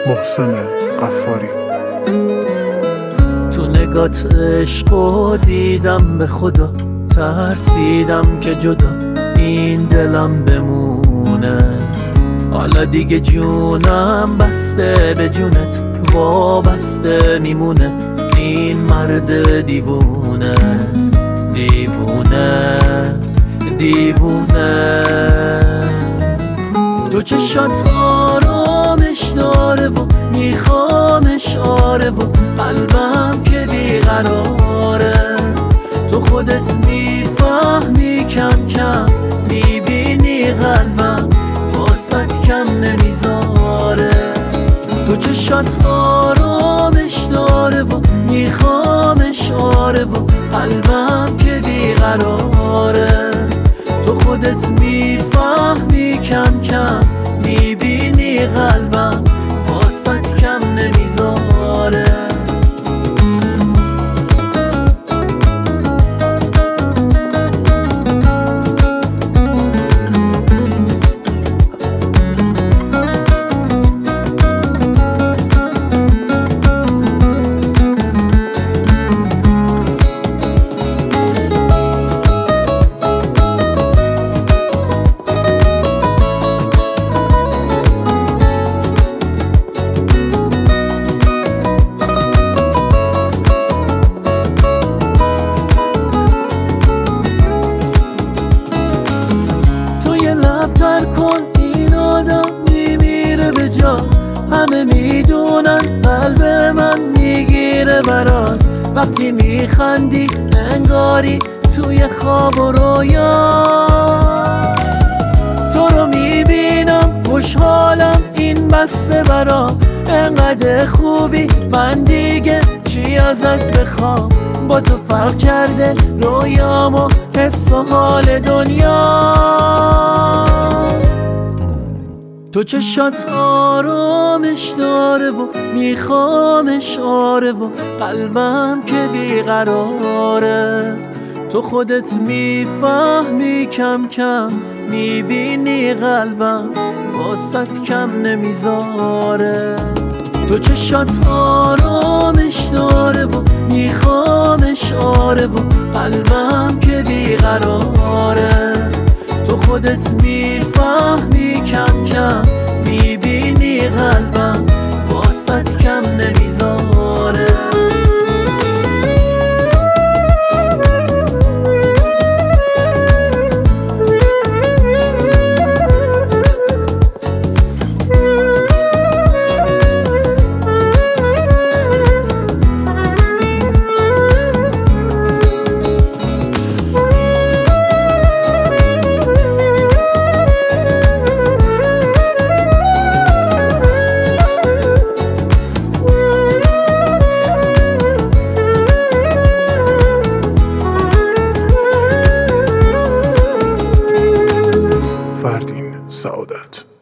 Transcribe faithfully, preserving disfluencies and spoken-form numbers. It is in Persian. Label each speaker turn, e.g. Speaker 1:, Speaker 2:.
Speaker 1: محسن غفاری.
Speaker 2: تو نگات عشقو دیدم به خدا، ترسیدم که جدا این دلم بمونه. حالا دیگه جونم بسته به جونت، وابسته میمونه این مرد دیوونه. دیوونه دیوونه تو چشات آرامش داره و میخوامش آره و قلبم که بیقراره. تو خودت میفهمی کم کم، میبینی قلبم واسط کم نمیذاره. تو چشات آرامش داره و میخوامش آره و قلبم که بیقراره. تو خودت میفهمی کم کم، میبینی قلبم واسط کم نمیذاره. تر کن این آدم میمیره به جا، همه میدونن قلب من میگیره برات. وقتی میخندی انگاری توی خواب و رویا، تو رو میبینم خوشحالم این بسته برام. انقدر خوبی من دیگه چی ازت بخوام، با تو فرق کرده رویام و حس و حال دنیا. تو چشات آرامش داره و میخوامش آره و قلبم که بیقراره. تو خودت میفهمی کم کم، میبینی قلبم واسط کم نمیذاره. تو چشات آرامش داره و میخوامش آره و قلبم که بیقراره. تو خودت میفهمی کم کم، میبینی قلبم واسط کم نمیذاره.
Speaker 1: فردین سعادت.